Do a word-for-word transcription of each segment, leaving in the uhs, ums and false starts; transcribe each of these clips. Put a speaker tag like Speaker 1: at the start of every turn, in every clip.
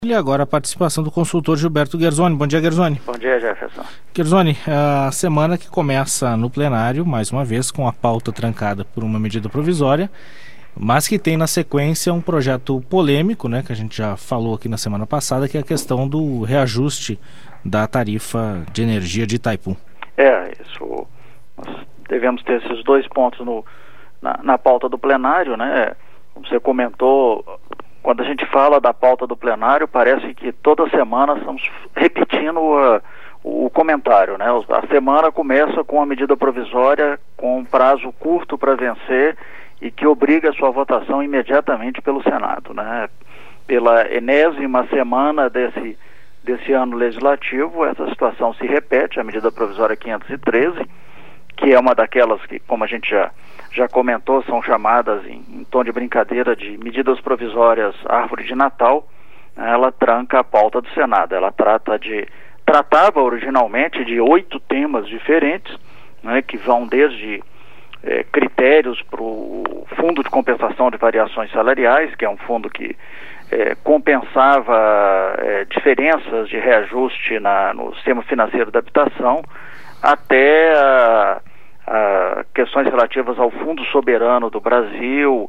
Speaker 1: E agora a participação do consultor Gilberto Guerzoni. Bom dia, Guerzoni.
Speaker 2: Bom dia, Jefferson.
Speaker 1: Guerzoni, a semana que começa no plenário, mais uma vez, com a pauta trancada por uma medida provisória, mas que tem na sequência um projeto polêmico, né, que a gente já falou aqui na semana passada, que é a questão do reajuste da tarifa de energia de Itaipu.
Speaker 2: É, isso, nós devemos ter esses dois pontos no, na, na pauta do plenário, né? Como você comentou, quando a gente fala da pauta do plenário, parece que toda semana estamos repetindo uh, o comentário, né? A semana começa com a medida provisória com um prazo curto para vencer e que obriga a sua votação imediatamente pelo Senado, né? Pela enésima semana desse, desse ano legislativo, essa situação se repete, a medida provisória quinhentos e treze, que é uma daquelas que, como a gente já, já comentou, são chamadas em, em tom de brincadeira de medidas provisórias árvore de Natal. Ela tranca a pauta do Senado. Ela trata de, tratava originalmente de oito temas diferentes, né, que vão desde é, critérios para o Fundo de Compensação de Variações Salariais, que é um fundo que é, compensava é, diferenças de reajuste na, no sistema financeiro da habitação, até a, a questões relativas ao Fundo Soberano do Brasil.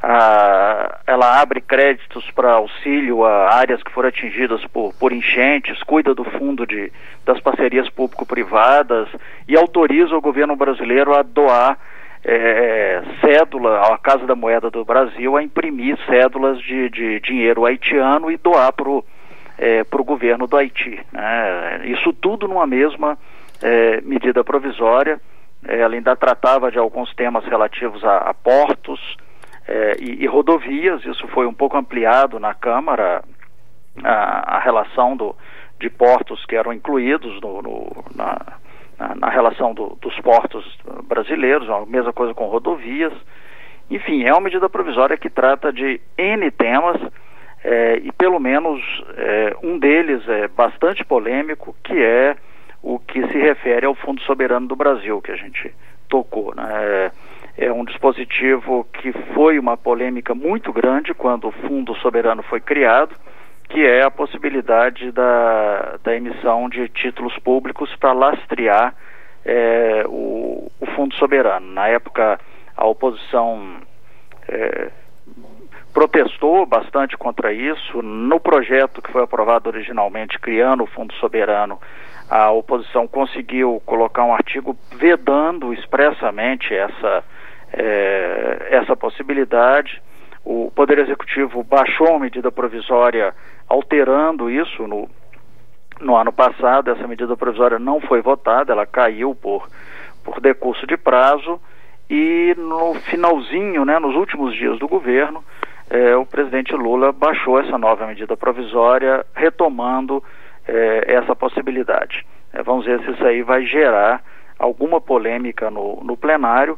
Speaker 2: A, ela abre créditos para auxílio a áreas que foram atingidas por, por enchentes, cuida do fundo de, das parcerias público-privadas e autoriza o governo brasileiro a doar é, cédula à Casa da Moeda do Brasil, a imprimir cédulas de, de dinheiro haitiano e doar para o é, pro governo do Haiti, né? Isso tudo numa mesma É, medida provisória. É, ela ainda tratava de alguns temas relativos a, a portos é, e, e rodovias. Isso foi um pouco ampliado na Câmara, a, a relação do, de portos que eram incluídos no, no, na, na, na relação do, dos portos brasileiros, a mesma coisa com rodovias. Enfim, é uma medida provisória que trata de N temas é, e pelo menos é, um deles é bastante polêmico, que é o que se refere ao Fundo Soberano do Brasil, que a gente tocou, né? É, é um dispositivo que foi uma polêmica muito grande quando o Fundo Soberano foi criado, que é a possibilidade da, da emissão de títulos públicos para lastrear é, o, o Fundo Soberano. Na época, a oposição é, protestou bastante contra isso. No projeto que foi aprovado originalmente, criando o Fundo Soberano, a oposição conseguiu colocar um artigo vedando expressamente essa, é, essa possibilidade. O Poder Executivo baixou a medida provisória alterando isso no, no ano passado. Essa medida provisória não foi votada, ela caiu por, por decurso de prazo e no finalzinho, né, nos últimos dias do governo, é, o presidente Lula baixou essa nova medida provisória, retomando É, essa possibilidade. É, vamos ver se isso aí vai gerar alguma polêmica no, no plenário,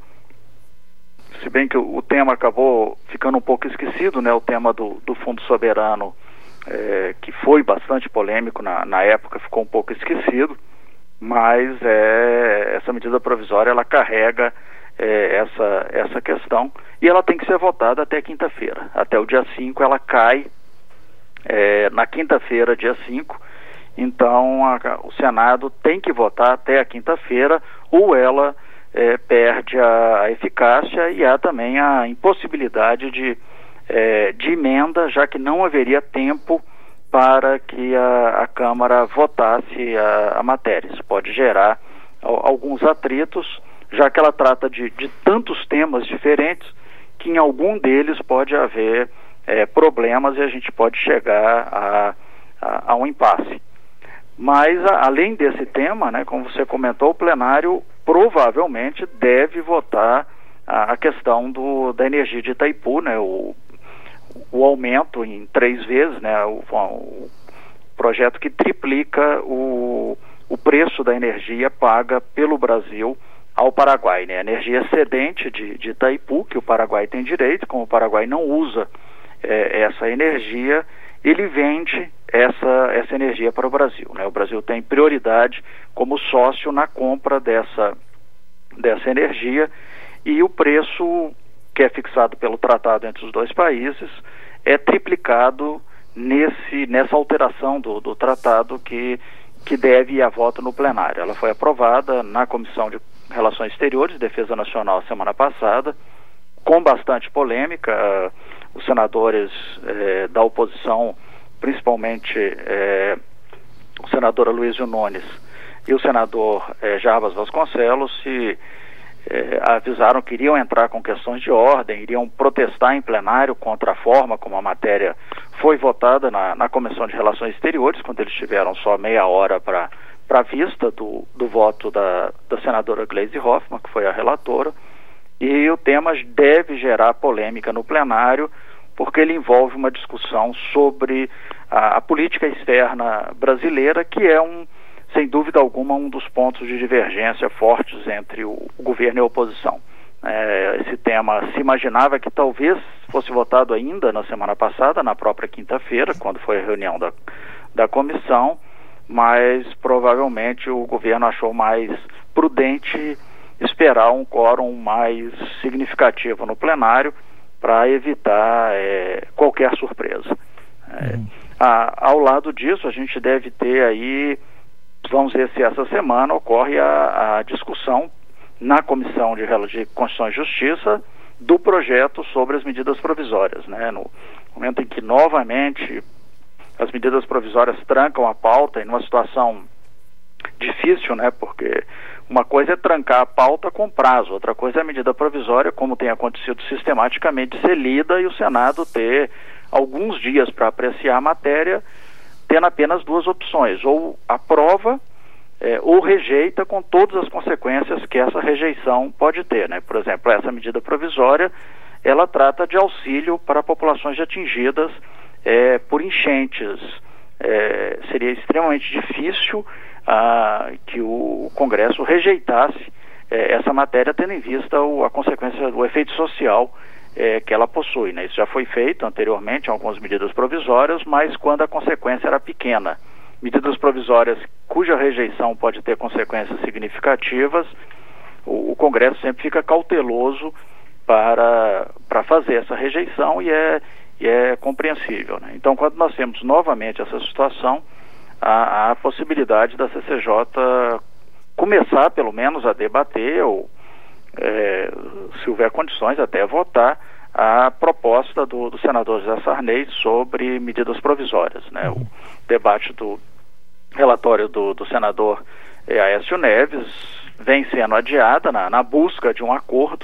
Speaker 2: se bem que o, o tema acabou ficando um pouco esquecido, né? O tema do, do Fundo Soberano, é, que foi bastante polêmico na, na época, ficou um pouco esquecido, mas é, essa medida provisória, ela carrega é, essa, essa questão e ela tem que ser votada até quinta-feira. Até o dia cinco ela cai, é, na quinta-feira, dia cinco. Então, a, o Senado tem que votar até a quinta-feira, ou ela é, perde a, a eficácia, e há também a impossibilidade de, é, de emenda, já que não haveria tempo para que a, a Câmara votasse a, a matéria. Isso pode gerar a, alguns atritos, já que ela trata de, de tantos temas diferentes, que em algum deles pode haver é, problemas e a gente pode chegar a, a, a um impasse. Mas, a, além desse tema, né, como você comentou, o plenário provavelmente deve votar a, a questão do, da energia de Itaipu, né, o, o aumento em três vezes, né, o, o projeto que triplica o, o preço da energia paga pelo Brasil ao Paraguai, né, a energia excedente de, de Itaipu, que o Paraguai tem direito. Como o Paraguai não usa é, essa energia, ele vende essa, essa energia para o Brasil, né? O Brasil tem prioridade como sócio na compra dessa, dessa energia, e o preço que é fixado pelo tratado entre os dois países é triplicado nesse, nessa alteração do, do tratado que, que deve ir a voto no plenário. Ela foi aprovada na Comissão de Relações Exteriores e Defesa Nacional semana passada, com bastante polêmica. Os senadores eh, da oposição, principalmente eh, o senador Aloysio Nunes e o senador eh, Jarbas Vasconcelos, se eh, avisaram que iriam entrar com questões de ordem, iriam protestar em plenário contra a forma como a matéria foi votada na, na Comissão de Relações Exteriores, quando eles tiveram só meia hora para para vista do, do voto da, da senadora Gleisi Hoffmann, que foi a relatora. E o tema deve gerar polêmica no plenário, porque ele envolve uma discussão sobre a, a política externa brasileira, que é, um, sem dúvida alguma, um dos pontos de divergência fortes entre o, o governo e a oposição. É, esse tema se imaginava que talvez fosse votado ainda na semana passada, na própria quinta-feira, quando foi a reunião da, da comissão, mas provavelmente o governo achou mais prudente esperar um quórum mais significativo no plenário para evitar é, qualquer surpresa. É, uhum. a, ao lado disso, a gente deve ter aí, vamos ver se essa semana ocorre a, a discussão na Comissão de, de Constituição e Justiça do projeto sobre as medidas provisórias, né? No momento em que novamente as medidas provisórias trancam a pauta, em uma situação difícil, né? Porque uma coisa é trancar a pauta com prazo, outra coisa é a medida provisória, como tem acontecido sistematicamente, ser lida e o Senado ter alguns dias para apreciar a matéria, tendo apenas duas opções: ou aprova é, ou rejeita, com todas as consequências que essa rejeição pode ter, né? Por exemplo, essa medida provisória, ela trata de auxílio para populações atingidas é, por enchentes. É, seria extremamente difícil ah, que o Congresso rejeitasse é, essa matéria, tendo em vista o, a consequência do efeito social é, que ela possui, né? Isso já foi feito anteriormente em algumas medidas provisórias, mas quando a consequência era pequena. Medidas provisórias cuja rejeição pode ter consequências significativas, o, o Congresso sempre fica cauteloso para, para fazer essa rejeição, e é, e é compreensível, né? Então, quando nós temos novamente essa situação, há, há a possibilidade da C C J começar, pelo menos, a debater, ou, é, se houver condições, até votar a proposta do, do senador José Sarney sobre medidas provisórias, né? O debate do relatório do, do senador é, Aécio Neves vem sendo adiada na, na busca de um acordo.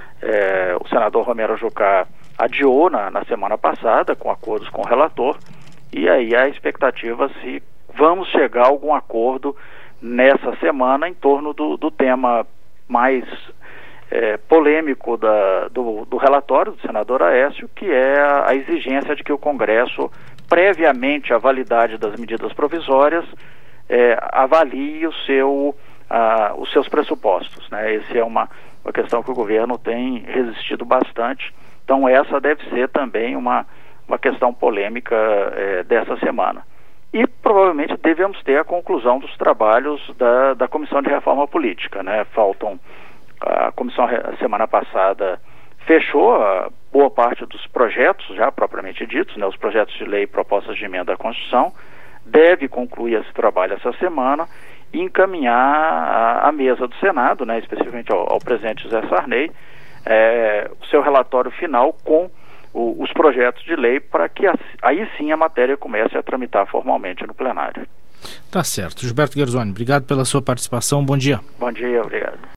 Speaker 2: É, o senador Romero Jucá adiou na, na semana passada, com acordos com o relator, e aí a expectativa se vamos chegar a algum acordo nessa semana em torno do, do tema mais é, polêmico da, do, do relatório do senador Aécio, que é a, a exigência de que o Congresso, previamente à validade das medidas provisórias, é, avalie o seu, a, os seus pressupostos, né? Essa é uma, uma questão que o governo tem resistido bastante. Então essa deve ser também uma, uma questão polêmica é, dessa semana. E provavelmente devemos ter a conclusão dos trabalhos da, da Comissão de Reforma Política, né? Faltam, a comissão a semana passada fechou a boa parte dos projetos já propriamente ditos, né? Os projetos de lei e propostas de emenda à Constituição, deve concluir esse trabalho essa semana e encaminhar à mesa do Senado, né? Especificamente ao, ao presidente José Sarney, é, o seu relatório final com o, os projetos de lei, para que a, aí sim a matéria comece a tramitar formalmente no plenário.
Speaker 1: Tá certo. Gilberto Guerzoni, obrigado pela sua participação, bom dia.
Speaker 2: Bom dia, obrigado.